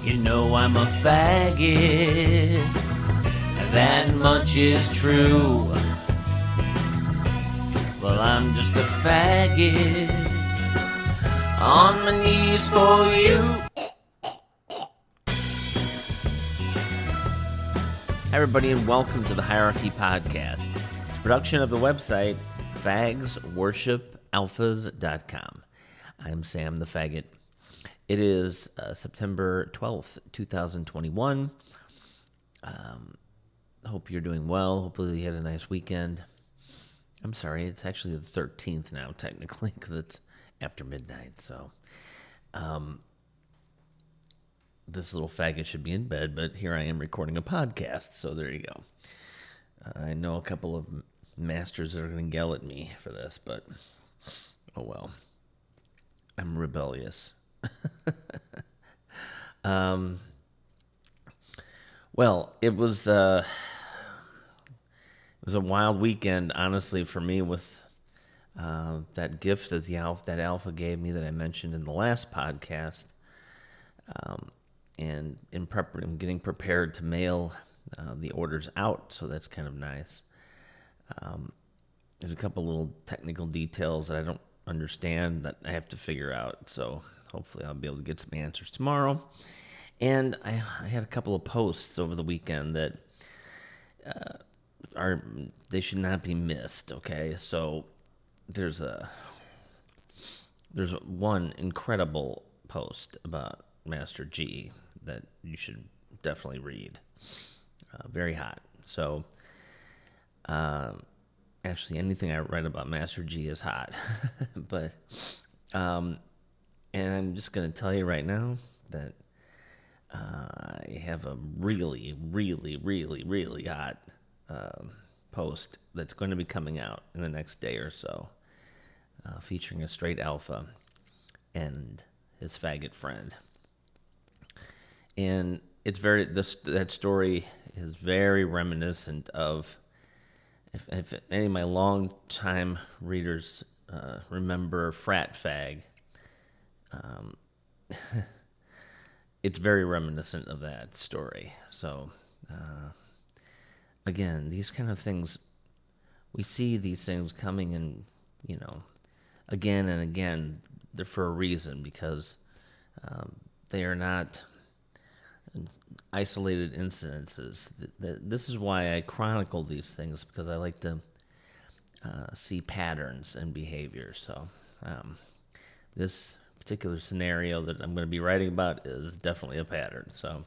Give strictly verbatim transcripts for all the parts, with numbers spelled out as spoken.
You know I'm a faggot, that much is true. Well, I'm just a faggot, on my knees for you. Hi everybody, and welcome to the Hierarchy Podcast, a production of the website fags worship alphas dot com. I'm Sam the Faggot. It is uh, September twelfth, twenty twenty-one. Um, hope you're doing well. Hopefully you had a nice weekend. I'm sorry, it's actually the thirteenth now, technically, because it's after midnight. So um, this little faggot should be in bed, but here I am recording a podcast, so there you go. Uh, I know a couple of masters that are going to yell at me for this, but oh well. I'm rebellious. um, well, it was uh, it was a wild weekend, honestly, for me with uh, that gift that the alpha, that alpha gave me that I mentioned in the last podcast, um, and in prep, I'm getting prepared to mail uh, the orders out, so that's kind of nice. Um, there's a couple little technical details that I don't understand that I have to figure out, so hopefully I'll be able to get some answers tomorrow. And I, I had a couple of posts over the weekend that uh, are they should not be missed. Okay, so there's a there's one incredible post about Master G that you should definitely read. Uh, very hot. So. Um, Actually, anything I write about Master G is hot. but, um, and I'm just going to tell you right now that uh, I have a really, really, really, really hot um, post that's going to be coming out in the next day or so, uh, featuring a straight alpha and his faggot friend. And it's very, this that story is very reminiscent of. If, if any of my long-time readers uh, remember Frat Fag, um, it's very reminiscent of that story. So, uh, again, these kind of things, we see these things coming and, you know, again and again, they're for a reason, because um, they are not isolated incidences. This is why I chronicle these things, because I like to uh, see patterns and behavior. So um, this particular scenario that I'm going to be writing about is definitely a pattern. So,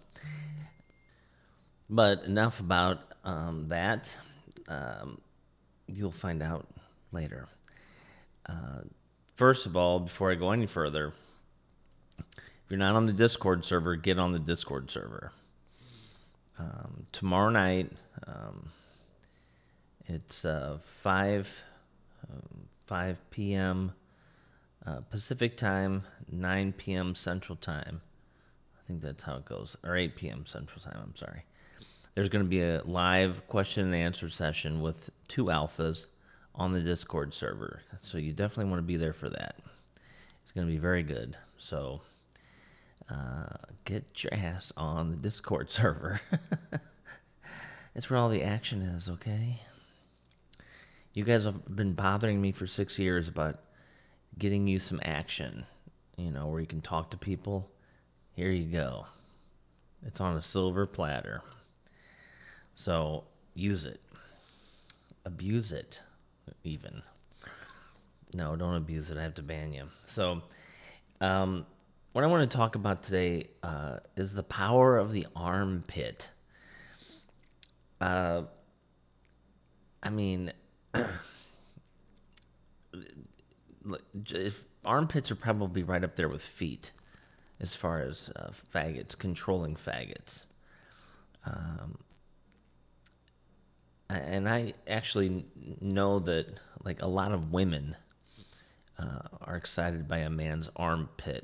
but enough about um, that. Um, you'll find out later. Uh, first of all, before I go any further, if you're not on the Discord server, get on the Discord server. Um, tomorrow night, um, it's uh, five p.m. Uh, Pacific time, nine p.m. Central time. I think that's how it goes, or eight p.m. Central time, I'm sorry. There's going to be a live question and answer session with two alphas on the Discord server. So you definitely want to be there for that. It's going to be very good. So... Uh, get your ass on the Discord server. It's where all the action is, okay? You guys have been bothering me for six years about getting you some action, you know, where you can talk to people. Here you go. It's on a silver platter. So, use it. Abuse it, even. No, don't abuse it. I have to ban you. So, um... what I want to talk about today uh, is the power of the armpit. Uh, I mean, if armpits are probably right up there with feet as far as uh, faggots, controlling faggots. Um, and I actually know that, like, a lot of women uh, are excited by a man's armpit.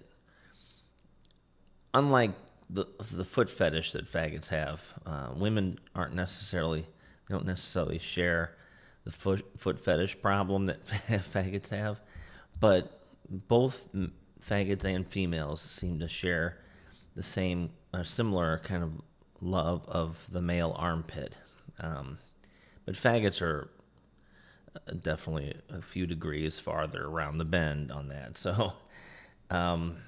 Unlike the the foot fetish that faggots have, uh, women aren't necessarily, they don't necessarily share the foot foot fetish problem that faggots have, but both faggots and females seem to share the same or similar kind of love of the male armpit. Um, but faggots are definitely a few degrees farther around the bend on that. So um,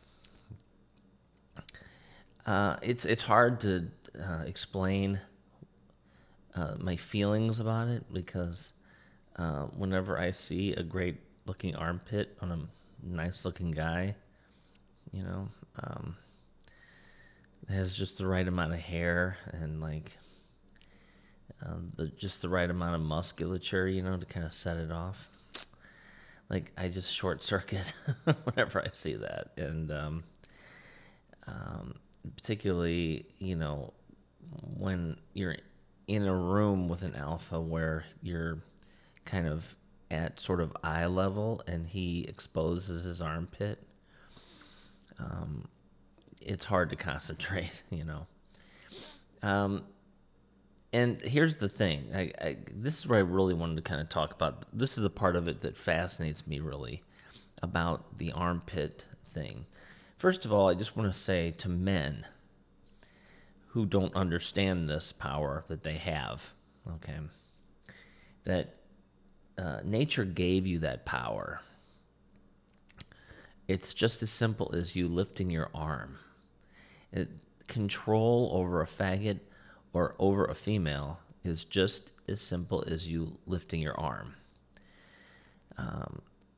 uh, it's it's hard to uh, explain uh, my feelings about it, because uh, whenever I see a great looking armpit on a nice looking guy, you know, um, that has just the right amount of hair and like uh, the just the right amount of musculature, you know, to kind of set it off. Like I just short circuit whenever I see that, and um, um, particularly, you know, when you're in a room with an alpha where you're kind of at sort of eye level and he exposes his armpit. Um, it's hard to concentrate, you know. Um, and here's the thing. I, I, this is where I really wanted to kind of talk about. This is a part of it that fascinates me really about the armpit thing. First of all, I just want to say to men who don't understand this power that they have, okay, that uh, nature gave you that power. It's just as simple as you lifting your arm. It, control over a faggot or over a female is just as simple as you lifting your arm. Um,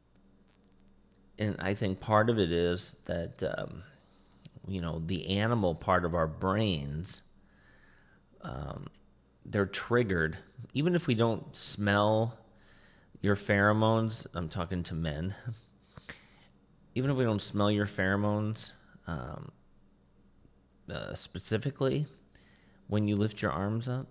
and I think part of it is that, um, you know, the animal part of our brains, um, they're triggered. Even if we don't smell your pheromones, I'm talking to men, even if we don't smell your pheromones um, uh, specifically, when you lift your arms up,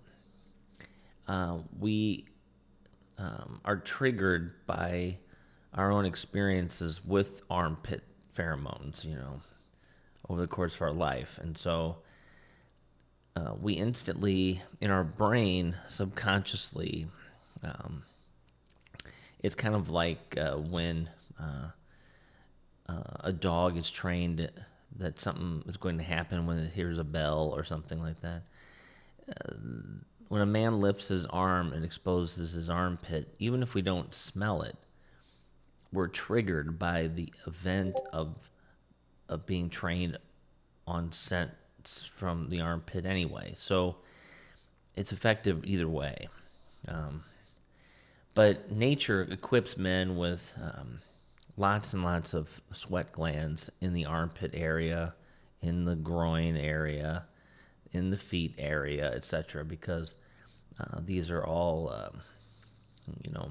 uh, we um, are triggered by our own experiences with armpit pheromones, you know, over the course of our life. And so uh, we instantly, in our brain, subconsciously, um, it's kind of like uh, when... Uh, Uh, a dog is trained that something is going to happen when it hears a bell or something like that. Uh, when a man lifts his arm and exposes his armpit, even if we don't smell it, we're triggered by the event of of being trained on scents from the armpit anyway. So it's effective either way. Um, but nature equips men with... Um, lots and lots of sweat glands in the armpit area, in the groin area, in the feet area, et cetera, because uh, these are all, um, you know,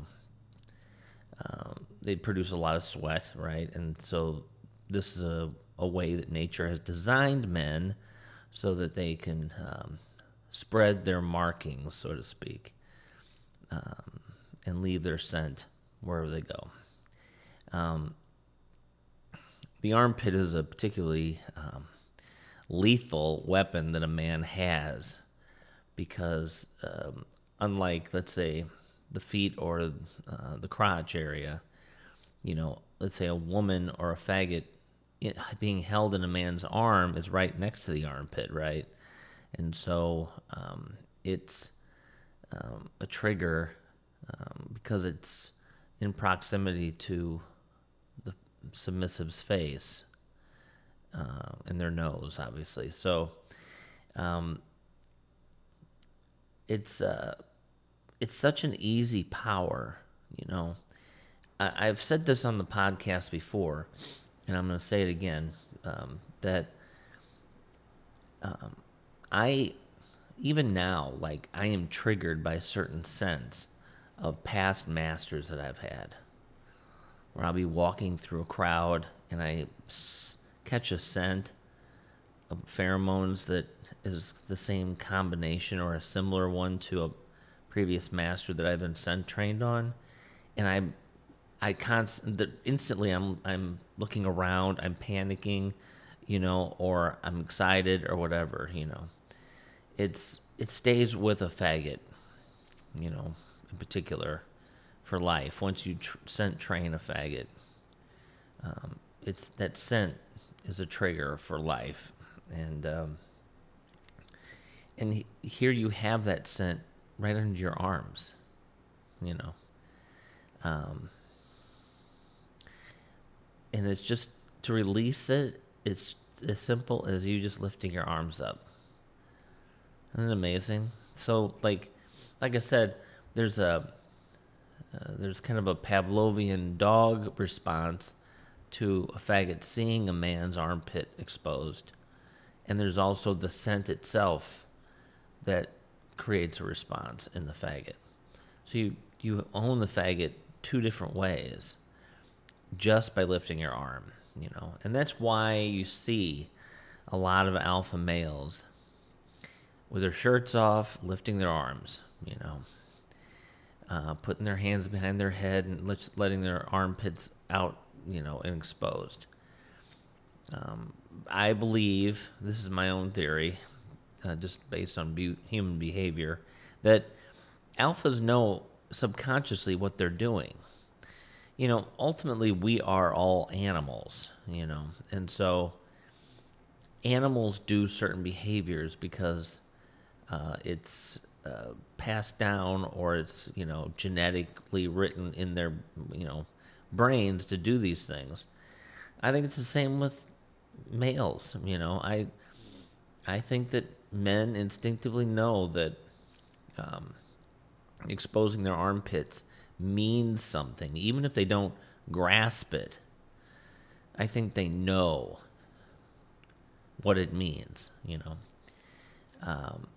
um, they produce a lot of sweat, right? And so this is a, a way that nature has designed men so that they can um, spread their markings, so to speak, um, and leave their scent wherever they go. Um, the armpit is a particularly um, lethal weapon that a man has because, um, unlike, let's say, the feet or uh, the crotch area, you know, let's say a woman or a faggot it, being held in a man's arm is right next to the armpit, right? And so um, it's um, a trigger um, because it's in proximity to submissive's face uh, and their nose, obviously. So um, it's uh, it's such an easy power, you know. I, I've said this on the podcast before, and I'm going to say it again, um, that um, I, even now, like, I am triggered by certain scents of past masters that I've had, where I'll be walking through a crowd and I s- catch a scent of pheromones that is the same combination or a similar one to a previous master that I've been scent trained on, and I, I const- instantly I'm I'm looking around, I'm panicking, you know, or I'm excited or whatever, you know. It's it stays with a faggot, you know, in particular. For life, once you tr- scent train a faggot, um, it's that scent is a trigger for life, And um, and he, here you have that scent right under your arms, you know. Um, and it's just to release it. It's as simple as you just lifting your arms up. Isn't it amazing? So, like, like I said, there's a uh, there's kind of a Pavlovian dog response to a faggot seeing a man's armpit exposed, and there's also the scent itself that creates a response in the faggot. So you you own the faggot two different ways, just by lifting your arm, you know, and that's why you see a lot of alpha males with their shirts off, lifting their arms, you know, uh, putting their hands behind their head and letting their armpits out, you know, and exposed. Um, I believe, this is my own theory, uh, just based on bu- human behavior, that alphas know subconsciously what they're doing. You know, ultimately we are all animals, you know, and so animals do certain behaviors because uh, it's uh, passed down, or it's, you know, genetically written in their, you know, brains to do these things. I think it's the same with males. You know, I I think that men instinctively know that um, exposing their armpits means something, even if they don't grasp it. I think they know what it means, you know. Um,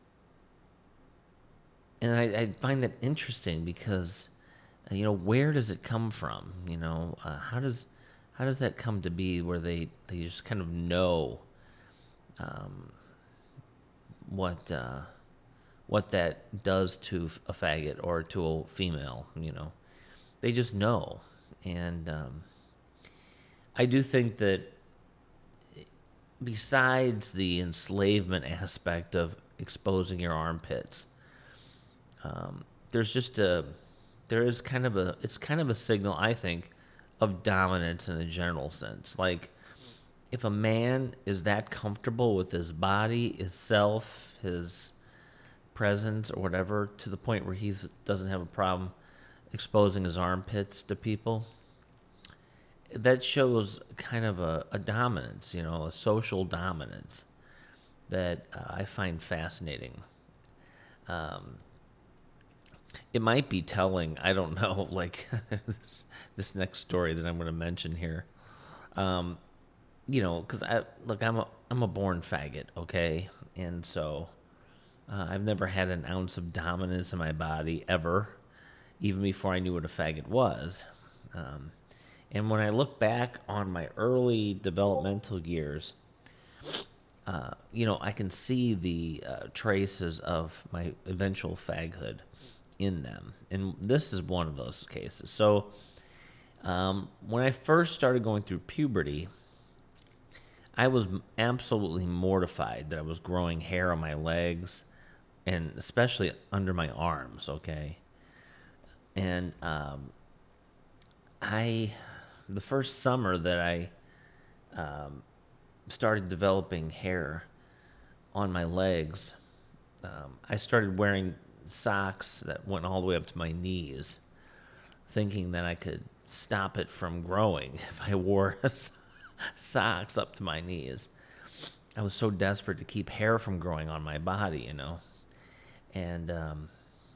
and I, I find that interesting because, uh, you know, where does it come from? You know, uh, how does how does that come to be where they, they just kind of know um, what uh, what that does to a faggot or to a female? You know, they just know, and um, I do think that besides the enslavement aspect of exposing your armpits, um, there's just a, there is kind of a, it's kind of a signal, I think, of dominance in a general sense. Like, if a man is that comfortable with his body, his self, his presence, or whatever, to the point where he doesn't have a problem exposing his armpits to people, that shows kind of a, a dominance, you know, a social dominance that uh, I find fascinating. Um, it might be telling, I don't know, like this, this next story that I'm going to mention here. Um, you know, because I look, I'm a I'm a born faggot, okay, and so uh, I've never had an ounce of dominance in my body ever, even before I knew what a faggot was. Um, And when I look back on my early developmental years, uh, you know, I can see the uh, traces of my eventual faghood in them. And this is one of those cases. So um, when I first started going through puberty, I was absolutely mortified that I was growing hair on my legs and especially under my arms, okay? And um, I... the first summer that I um, started developing hair on my legs, um, I started wearing socks that went all the way up to my knees, thinking that I could stop it from growing if I wore socks up to my knees. I was so desperate to keep hair from growing on my body, you know. And um,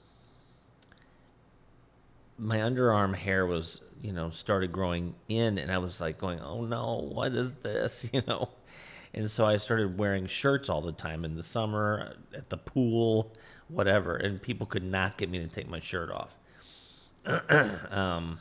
my underarm hair was, you know, started growing in, and I was like going, oh no, what is this, you know? And so I started wearing shirts all the time in the summer, at the pool, whatever, and people could not get me to take my shirt off. um,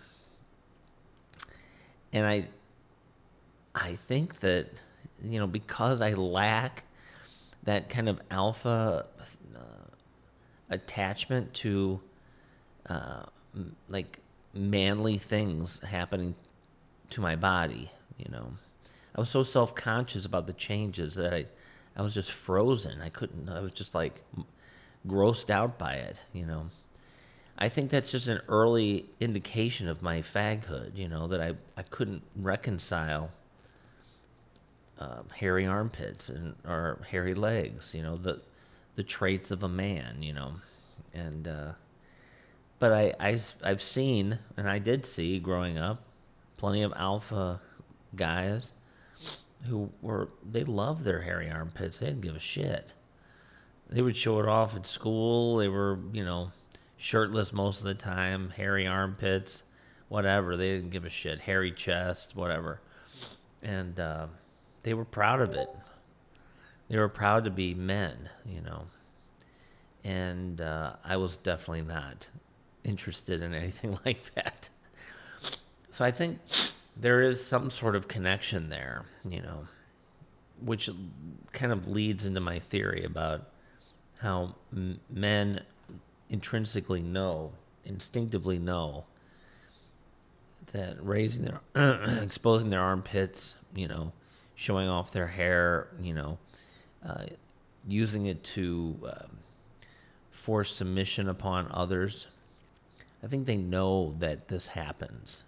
and I, I think that, you know, because I lack that kind of alpha uh, attachment to, uh, like manly things happening to my body, you know. I was so self-conscious about the changes that I, I was just frozen. I couldn't, I was just like grossed out by it, you know. I think that's just an early indication of my faghood, you know, that I, I couldn't reconcile um, hairy armpits and or hairy legs. You know, the the traits of a man. You know, and uh, but I, I I've seen, and I did see growing up, plenty of alpha guys who were they loved their hairy armpits. They didn't give a shit. They would show it off at school. They were, you know, shirtless most of the time, hairy armpits, whatever. They didn't give a shit. Hairy chest, whatever. And uh, they were proud of it. They were proud to be men, you know. And uh, I was definitely not interested in anything like that. So I think there is some sort of connection there, you know, which kind of leads into my theory about how m- men intrinsically know, instinctively know that raising their, exposing their armpits, you know, showing off their hair, you know, uh, using it to um, force submission upon others. I think they know that this happens.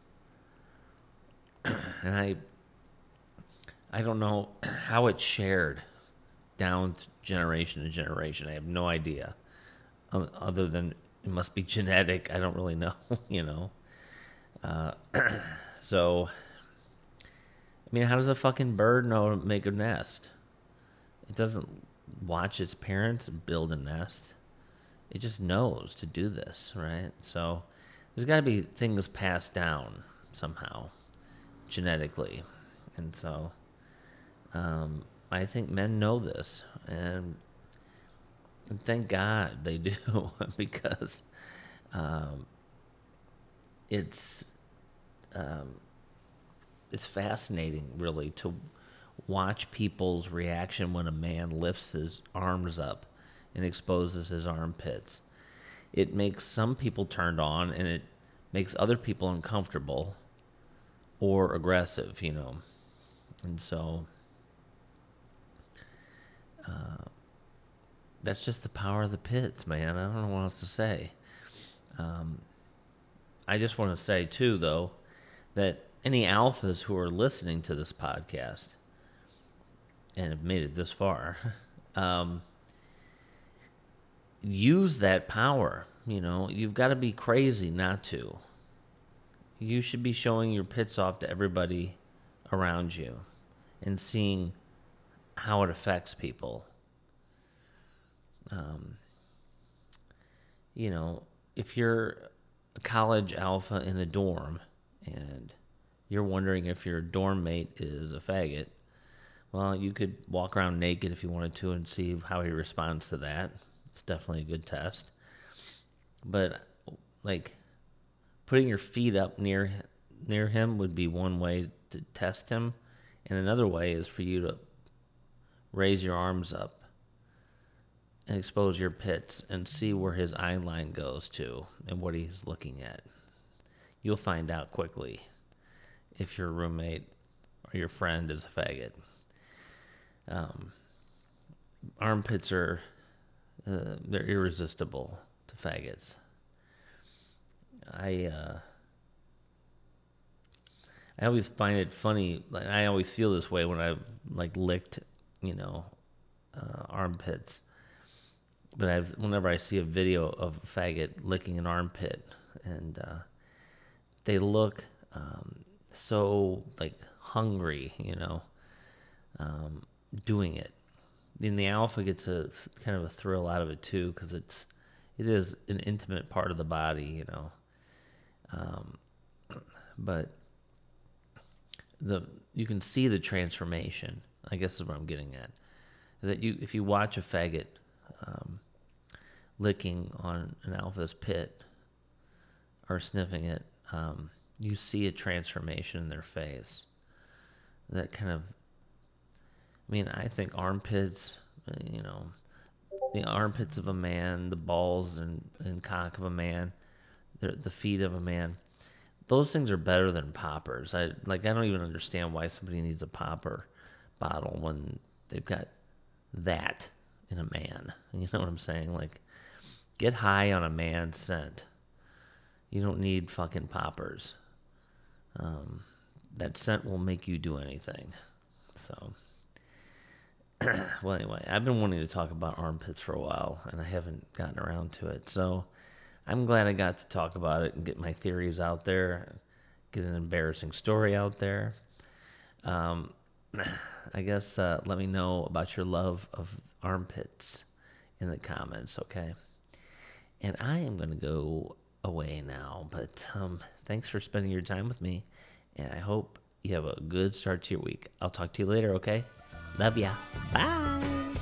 And I I don't know how it's shared down generation to generation. I have no idea. Um, other than it must be genetic. I don't really know, you know. Uh, so, I mean, how does a fucking bird know to make a nest? It doesn't watch its parents build a nest. It just knows to do this, right? So, there's got to be things passed down somehow, genetically. And so, um, I think men know this. And, and thank God they do, because um, it's um, it's fascinating, really, to watch people's reaction when a man lifts his arms up and exposes his armpits. It makes some people turned on, and it makes other people uncomfortable or aggressive, you know. And so uh, that's just the power of the pits, man. I don't know what else to say. Um, I just want to say, too, though, that any alphas who are listening to this podcast and have made it this far, um, use that power. You know, you've got to be crazy not to. You should be showing your pits off to everybody around you and seeing how it affects people. Um, you know, if you're a college alpha in a dorm and you're wondering if your dorm mate is a faggot, well, you could walk around naked if you wanted to and see how he responds to that. It's definitely a good test. But, like, putting your feet up near near him would be one way to test him. And another way is for you to raise your arms up and expose your pits and see where his eye line goes to and what he's looking at. You'll find out quickly if your roommate or your friend is a faggot. Um, armpits are, uh, they're irresistible to faggots. I, uh, I always find it funny, like, I always feel this way when I've, like, licked, you know, uh, armpits. But I've, whenever I see a video of a faggot licking an armpit, and uh, they look um, so, like, hungry, you know, um, doing it. Then the alpha gets a kind of a thrill out of it too, because it's it is an intimate part of the body, you know. Um, but the you can see the transformation. I guess is what I'm getting at. That you, if you watch a faggot um, licking on an alpha's pit or sniffing it, um, you see a transformation in their face. That kind of, I mean, I think armpits, you know, the armpits of a man, the balls and, and cock of a man, the, the feet of a man, those things are better than poppers. I like. I don't even understand why somebody needs a popper bottle when they've got that in a man. You know what I'm saying? Like, get high on a man's scent. You don't need fucking poppers. Um, that scent will make you do anything. So, well, anyway, I've been wanting to talk about armpits for a while, and I haven't gotten around to it. So I'm glad I got to talk about it and get my theories out there, get an embarrassing story out there. Um, I guess uh, let me know about your love of armpits in the comments, okay? And I am going to go away now, but um, thanks for spending your time with me, and I hope you have a good start to your week. I'll talk to you later, okay? Love ya. Bye.